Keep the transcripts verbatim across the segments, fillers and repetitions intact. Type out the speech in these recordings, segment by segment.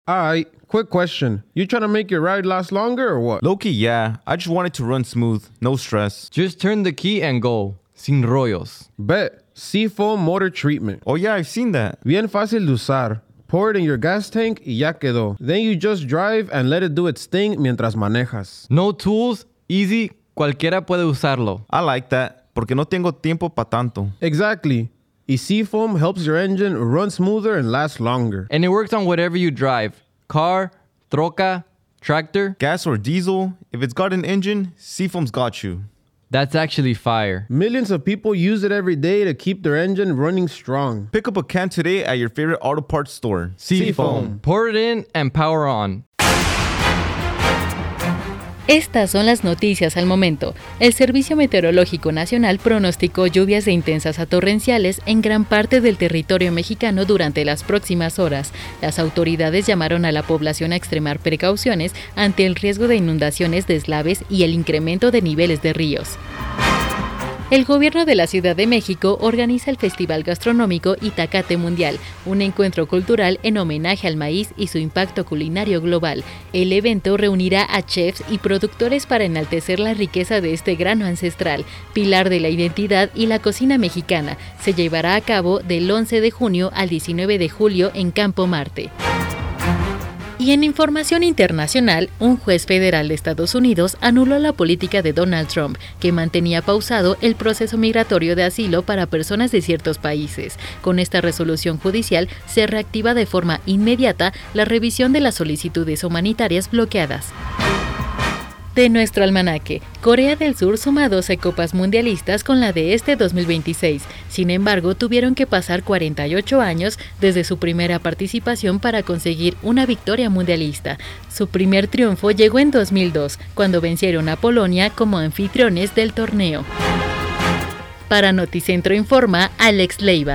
Alright, quick question. You trying to make your ride last longer or what? Low-key, yeah. I just want it to run smooth. No stress. Just turn the key and go. Sin rollos. Bet. Seafoam Motor Treatment. Oh yeah, I've seen that. Bien fácil de usar. Pour it in your gas tank y ya quedó. Then you just drive and let it do its thing mientras manejas. No tools, easy, cualquiera puede usarlo. I like that, porque no tengo tiempo pa' tanto. Exactly. Y Seafoam helps your engine run smoother and last longer. And it works on whatever you drive. Car, troca, tractor. Gas or diesel, if it's got an engine, Seafoam's got you. That's actually fire. Millions of people use it every day to keep their engine running strong. Pick up a can today at your favorite auto parts store. Seafoam. Pour it in and power on. Estas son las noticias al momento. El Servicio Meteorológico Nacional pronosticó lluvias de intensas a torrenciales en gran parte del territorio mexicano durante las próximas horas. Las autoridades llamaron a la población a extremar precauciones ante el riesgo de inundaciones, deslaves y el incremento de niveles de ríos. El gobierno de la Ciudad de México organiza el Festival Gastronómico Itacate Mundial, un encuentro cultural en homenaje al maíz y su impacto culinario global. El evento reunirá a chefs y productores para enaltecer la riqueza de este grano ancestral, pilar de la identidad y la cocina mexicana. Se llevará a cabo del once de junio al diecinueve de julio en Campo Marte. Y en información internacional, un juez federal de Estados Unidos anuló la política de Donald Trump, que mantenía pausado el proceso migratorio de asilo para personas de ciertos países. Con esta resolución judicial, se reactiva de forma inmediata la revisión de las solicitudes humanitarias bloqueadas. De nuestro almanaque, Corea del Sur suma doce copas mundialistas con la de este dos mil veintiséis. Sin embargo, tuvieron que pasar cuarenta y ocho años desde su primera participación para conseguir una victoria mundialista. Su primer triunfo llegó en dos mil dos, cuando vencieron a Polonia como anfitriones del torneo. Para Noticentro Informa, Alex Leiva.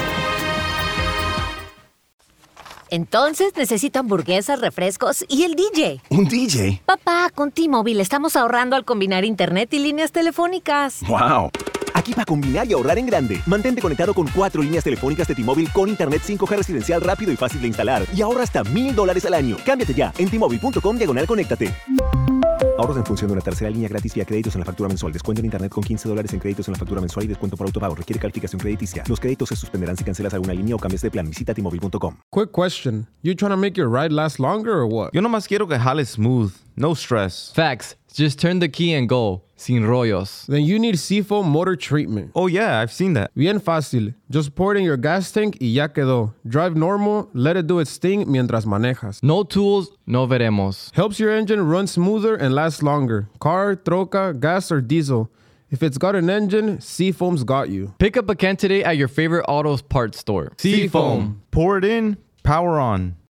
Entonces necesito hamburguesas, refrescos y el D J. ¿Un D J? Papá, con T-Mobile estamos ahorrando al combinar internet y líneas telefónicas. ¡Wow! Aquí para combinar y ahorrar en grande. Mantente conectado con cuatro líneas telefónicas de T-Mobile con internet cinco G residencial rápido y fácil de instalar. Y ahorra hasta mil dólares al año. Cámbiate ya en T-Mobile punto com diagonal conéctate. Ahorros en función de una tercera línea gratis vía créditos en la factura mensual. Descuento en internet con quince dólares en créditos en la factura mensual y descuento por autopago. Requiere calificación crediticia. Los créditos se suspenderán si cancelas alguna línea o cambias de plan. Visita T Mobile punto com. Quick question. You trying to make your ride last longer or what? Yo nomás quiero que jale smooth. No stress. Facts. Just turn the key and go. Sin rollos. Then you need Seafoam Motor Treatment. Oh yeah, I've seen that. Bien fácil. Just pour it in your gas tank y ya quedó. Drive normal, let it do its thing mientras manejas. No tools, no veremos. Helps your engine run smoother and last longer. Car, troca, gas, or diesel. If it's got an engine, Seafoam's got you. Pick up a can today at your favorite auto parts store. Seafoam. Pour it in, power on.